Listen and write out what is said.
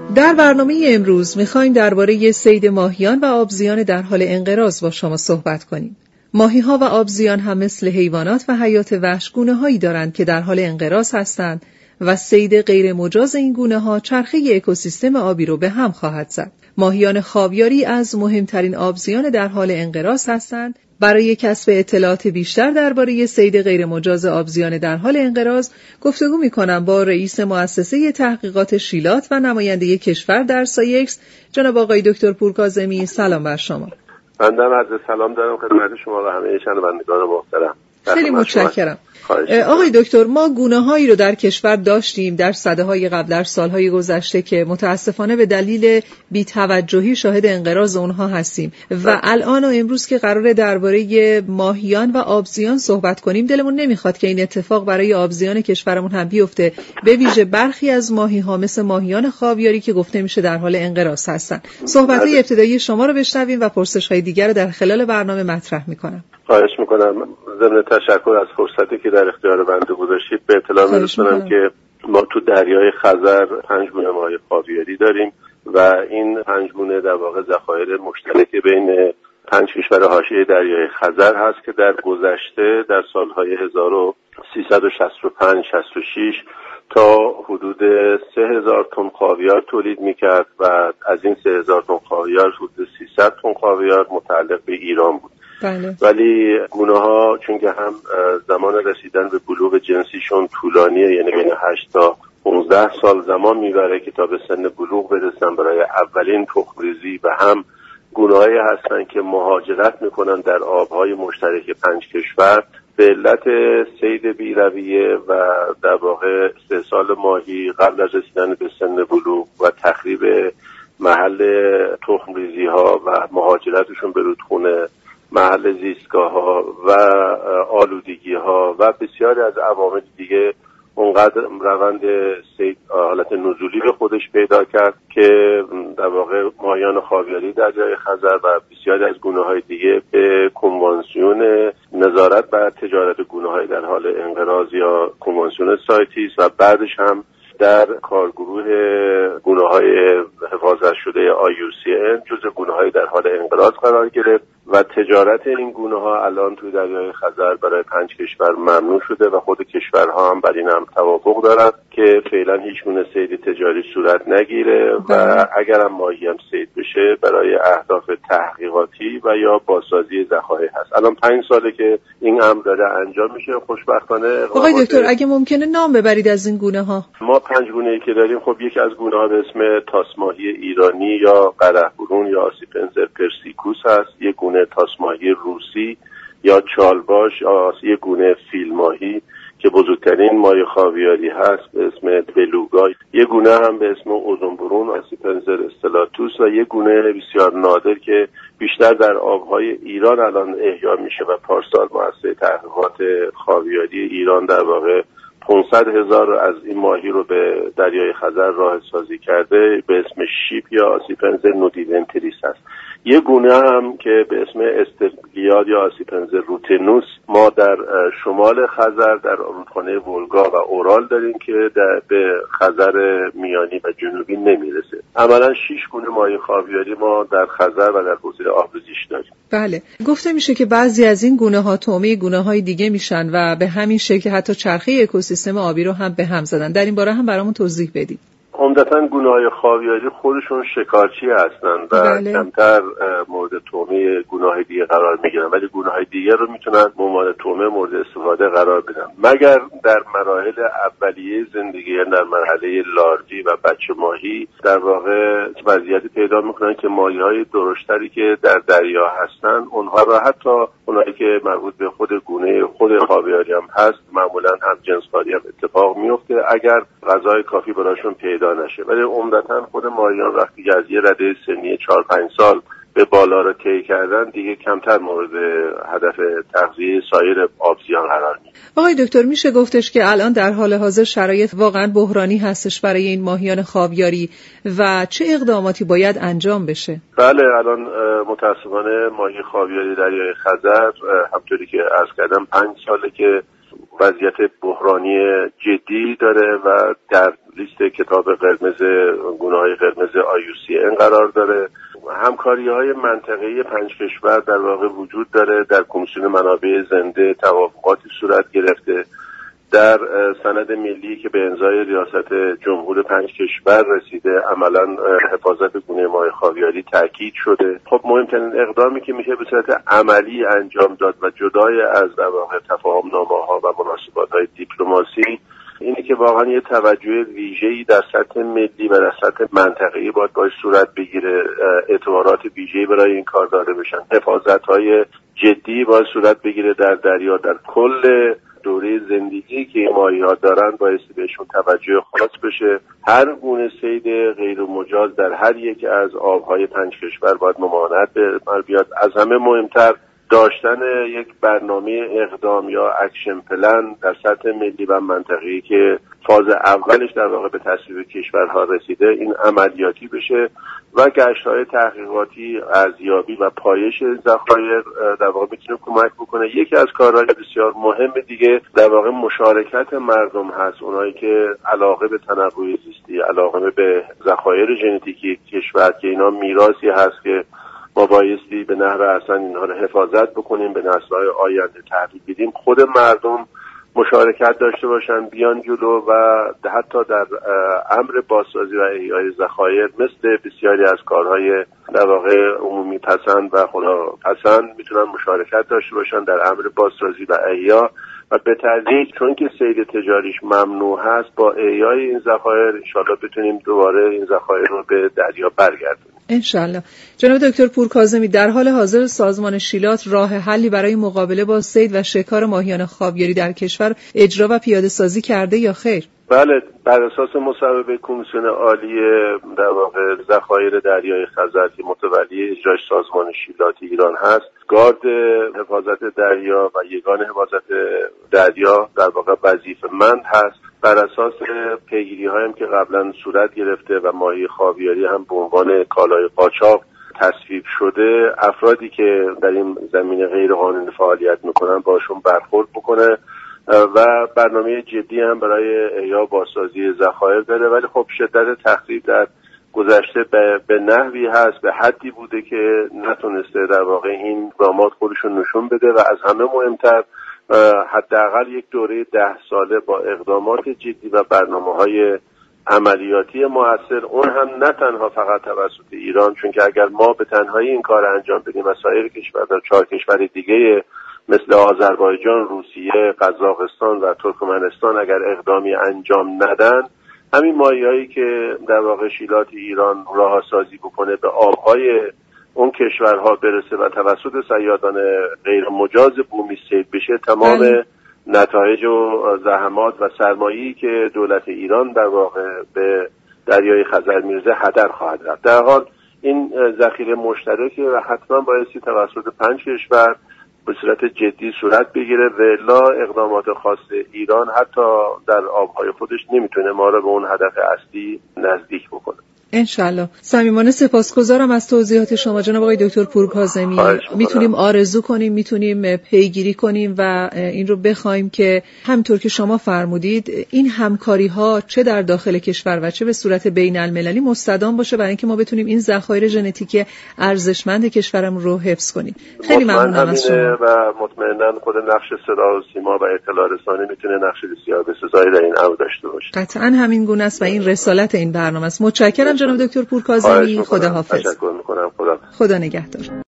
در برنامه امروز می‌خوایم درباره صید ماهیان و آبزیان در حال انقراض با شما صحبت کنیم. ماهی‌ها و آبزیان هم مثل حیوانات و حیات وحش گونه‌هایی دارند که در حال انقراض هستند و صید غیر مجاز این گونه‌ها چرخه اکوسیستم آبی رو به هم خواهد زد. ماهیان خاویاری از مهمترین آبزیان در حال انقراض هستند. برای کسب اطلاعات بیشتر درباره صید غیر مجاز آبزیان در حال انقراض گفتگو می‌کنم با رئیس مؤسسه تحقیقات شیلات و نماینده کشور در سایکس جناب آقای دکتر پورکاظمی. سلام بر شما. بنده عرض سلام دارم خدمت شما و همه شنوندگان محترم. خیلی متشکرم. آقای دکتر، ما گونه‌هایی رو در کشور داشتیم در سده‌های قبل، در سال‌های گذشته که متاسفانه به دلیل بی‌توجهی شاهد انقراض اونها هستیم و الان و امروز که قراره درباره ماهیان و آبزیان صحبت کنیم دلمون نمیخواد که این اتفاق برای آبزیان کشورمون هم بیفته، به ویژه برخی از ماهی‌ها مثل ماهیان خاویاری که گفته میشه در حال انقراض هستن. صحبت‌های ابتدایی شما رو بشنویم و پرسش‌های دیگر رو در خلال برنامه مطرح می‌کنم. خواهش میکنم. ضمن تشکر از فرصتی که در اختیار بنده گذاشتید به اطلاع میرسونم که ما تو دریای خزر 5 گونه ماهی خاویاری داریم و این 5 گونه در واقع ذخایر مشترک بین 5 کشور حاشیه دریای خزر هست که در گذشته در سالهای 1365 66 تا حدود 3000 تن خاویار تولید میکرد و از این 3000 تن خاویار حدود 300 تن خاویار متعلق به ایران بود. بله. ولی گونه ها چون که هم زمان رسیدن به بلوغ جنسیشون طولانیه، یعنی بین 8 تا 15 سال زمان میبره که تا به سن بلوغ برسن برای اولین تخم‌ریزی و هم گونه‌هایی هستن که مهاجرت میکنن در آبهای مشترک 5 کشور به علت صید بی‌رویه و در واقع استحصال ماهی قبل از رسیدن به سن بلوغ و تخریب محل تخم‌ریزی ها و مهاجرتشون به رودخونه، محل زیستگاه ها و آلودگی ها و بسیاری از عوامل دیگه اونقدر روند صید حالت نزولی به خودش پیدا کرد که در واقع ماهیان خاویاری دریای خزر و بسیاری از گونه‌های دیگه به کنوانسیون نظارت بر تجارت گونه‌های در حال انقراض یا کنوانسیون سایتیس و بعدش هم در کارگروه گونه‌های حفاظت شده IUCN جزو گونه‌های در حال انقراض قرار گرفت و تجارت این گونه‌ها الان توی دریای خزر برای 5 کشور ممنوع شده و خود کشورها هم بر این هم توافق دارند که فعلا هیچ گونه صید تجاری صورت نگیره و اگر هم ماهی هم صید بشه برای اهداف تحقیقاتی و یا بازسازی ذخایر هست. الان 5 ساله که این امر داره انجام میشه. خوشبختانه آقای دکتر اگه ممکنه نام ببرید از این گونه‌ها. ما 5 گونه‌ای که داریم، خب یکی از گونه‌ها به اسم تاسماهی ایرانی یا قره‌برون یا آسیپنزر پرسیکوس هست، یک گونه تاسماهی روسی یا چالباش، یک گونه فیلماهی که بزرگترین ماهی خاویاری هست به اسم بلوگا، یک گونه هم به اسم اوزنبرون آسیپنزر استلاتوس و یک گونه بسیار نادر که بیشتر در آبهای ایران الان احیا میشه و پارسال مؤسسه تحقیقات خاویاری ایران در واقع 500,000 از این ماهی رو به دریای خزر راه سازی کرده به اسم شیپ یا آسیپنزر نودیونتریس هست. یه گونه هم که به اسم استرگلیاد یا آسیپنزر روتنوس ما در شمال خزر در رودخانه ولگا و اورال داریم که به خزر میانی و جنوبی نمیرسه. عملا 6 گونه ماهی خاویاری ما در خزر و در حوزه آبریزش داریم. بله، گفته میشه که بعضی از این گونه‌ها طعمه گونه‌های دیگه میشن و به همین شکل حتی چرخه اکوسیستم آبی رو هم به هم زدن. در این باره هم برامون توضیح بدید. عمدتاً گونه‌های خاویاری خودشون شکارچی هستن و کمتر مورد طعمه گونه‌های دیگه قرار میگیرن، ولی گونه‌های دیگه رو میتونن به عنوان طعمه مورد استفاده قرار بدن، مگر در مراحل اولیه زندگی، در مرحله لاروی و بچه ماهی در واقع وضعیتی پیدا میکنن که ماهی‌های درشتری که در دریا هستن اونها را حتی اونایی که مربوط به خود گونه خود خاویاری هم هست معمولاً هم جنسکاری هم اتفاق میفته اگر غذای کافی براشون پیدا نشه. ولی عمدتاً خود ماهیان وقتی از یه رده سنی 4-5 سال به بالا رو طی کردن دیگه کمتر مورد هدف تغذیه سایر آبزیان قرار میگیرن. آقای دکتر میشه گفتش که الان در حال حاضر شرایط واقعا بحرانی هستش برای این ماهیان خاویاری و چه اقداماتی باید انجام بشه؟ بله، الان متاسفانه ماهی خاویاری دریای خزر همطوری که عرض کردم 5 ساله که وضعیت بحرانی جدی داره و در لیست کتاب قرمز گونه‌های قرمز IUCN قرار داره. همکاری‌های منطقه‌ای 5 کشور در واقع وجود داره. در کمیسیون منابع زنده توافقاتی صورت گرفته. در سند ملی که به امضای ریاست جمهور 5 کشور رسیده عملاً حفاظت گونه ماهی خاویاری تاکید شده. خب مهمترین اقدامی که میشه به صورت عملی انجام داد و جدای از در واقع تفاهم‌نامه‌ها و مناسبات‌های دیپلماسی اینه که واقعا یه توجه ویژه‌ای در سطح ملی و در سطح منطقه‌ای باید صورت بگیره. اعتبارات ویژه‌ای برای این کار داده بشن. حفاظت‌های جدی باید صورت بگیره در دریا. در کل دوره زندگی که این ماهی‌ها دارن بایستی بهشون توجه خاص بشه. هر گونه صید غیر مجاز در هر یک از آب‌های 5 کشور باید ممانعت بیاد. از همه مهمتر داشتن یک برنامه اقدام یا اکشن پلن در سطح ملی و منطقه‌ای که فاز اولش در واقع به تصویب کشورها رسیده این عملیاتی بشه و گشت‌های تحقیقاتی ارزیابی و پایش ذخایر در واقع میتونه کمک بکنه. یکی از کارهای بسیار مهم دیگه در واقع مشارکت مردم هست. اونایی که علاقه به تنوع زیستی، علاقه به ذخایر ژنتیکی کشور که اینا میراثی هست که ما بایستی به نحو احسن اینها رو حفاظت بکنیم، به نسل‌های آینده تحویل بدیم. خود مردم مشارکت داشته باشن، بیان جلو و حتی در امر بازسازی و احیای ذخایر مثل بسیاری از کارهای در واقع عمومی پسند و خداپسند میتونن مشارکت داشته باشن در امر بازسازی و احیا و به تدریج چون که صید تجاریش ممنوع هست با احیای این ذخایر انشالله بتونیم دوباره این ذخایر رو به دریا برگردونیم. انشالله. جناب دکتر پورکاظمی، در حال حاضر سازمان شیلات راه حلی برای مقابله با صید و شکار ماهیان خاویاری در کشور اجرا و پیاده سازی کرده یا خیر؟ بله، بر اساس مصوبه کمیسیون عالی در واقع ذخایر دریای خزر که متولی اجرای سازمان شیلات ایران هست، گارد حفاظت دریا و یگان حفاظت دریا در واقع وظیفه‌مند هست. بر اساس پیگیری‌هایی که قبلا صورت گرفته و ماهی خاویاری هم به عنوان کالای قاچاق تصویب شده، افرادی که در این زمینه غیر قانونی فعالیت میکنن باشون برخورد بکنه و برنامه جدی هم برای احیا بازسازی ذخایر داره. ولی خب شدت تخریب در گذشته به نحوی هست، به حدی بوده که نتونسته در واقع این اقدامات خودشون نشون بده و از همه مهمتر حداقل یک دوره 10 ساله با اقدامات جدی و برنامه‌های عملیاتی مؤثر، اون هم نه تنها فقط توسط ایران، چون که اگر ما به تنهایی این کار انجام بدیم و سایر کشورها 4 کشور دیگه مثل آذربایجان، روسیه، قزاقستان و ترکمنستان اگر اقدامی انجام ندن، همین ماهی‌هایی که در واقع شیلات ایران راهسازی بکنه به آب‌های اون کشورها برسه و توسط صیادان غیر مجاز بومی صید بشه، تمام نتایج و زحمات و سرمایه‌ای که دولت ایران در واقع به دریای خزر میرزه هدر خواهد رفت. در حال این ذخیره مشترکه و حتما بایستی توسط 5 کشور به صورت جدی صورت بگیره و الا اقدامات خاص ایران حتی در آبهای خودش نمیتونه ما رو به اون هدف اصلی نزدیک بکنه. انشالله. صمیمانه سپاسگزارم از توضیحات شما جناب آقای دکتر پورکاظمی. میتونیم آرزو کنیم، میتونیم پیگیری کنیم و این رو بخوایم که همطور که شما فرمودید این همکاری ها چه در داخل کشور و چه به صورت بین المللی مستدام باشه برای اینکه ما بتونیم این ذخایر ژنتیکی ارزشمند کشورمون رو حفظ کنیم. خیلی ممنونم از شما و مطمئنا خود نقش صدا و سیما و اطلاع رسانی میتونه نقش بسیار بسزایی در این امر داشته باشه. قطعاً همین گونه است و این رسالت این برنامه است. متشکرم جناب دکتر پورکاظمی. خداحافظ. تشکر میکنم. خدا نگهدار.